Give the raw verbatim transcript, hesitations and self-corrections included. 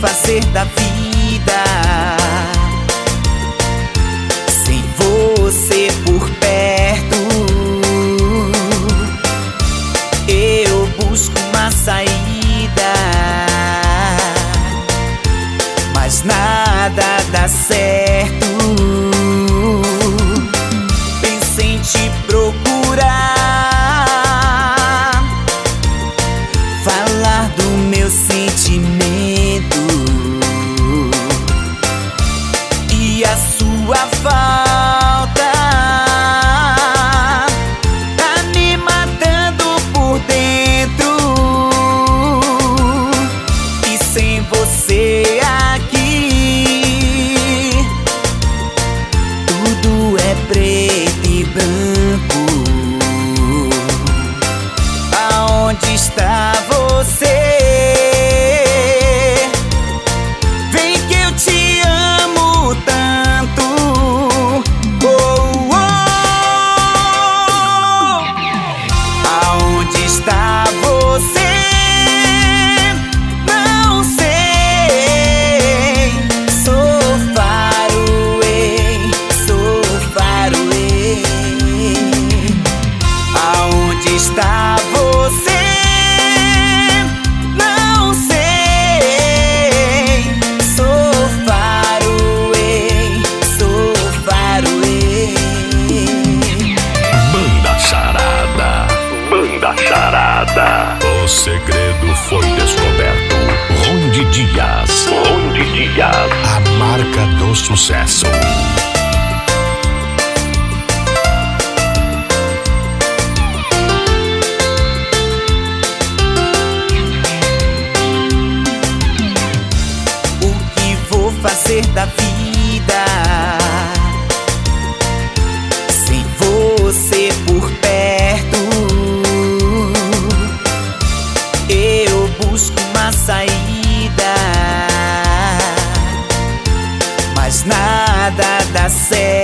fazer da vida sem você por perto? Eu busco uma saída, mas nada dá certo. Pensei em te procurar, falar do meu sentimento e a sua falta tá me matando por dentro. E sem você aqui tudo é preto e branco. Aonde está você? Vem que eu te amo tanto. Oh, oh. Aonde está você? Não sei. Sou far away, sou far away. Aonde está você? Não sei. Sou far away, sou far away. Banda Charada, Banda Charada. O segredo foi descoberto. Ronde Dias, Ronde Dias, a marca do sucesso. O que vou fazer da vida sem você por perto? Eu busco uma saída, mas nada dá certo.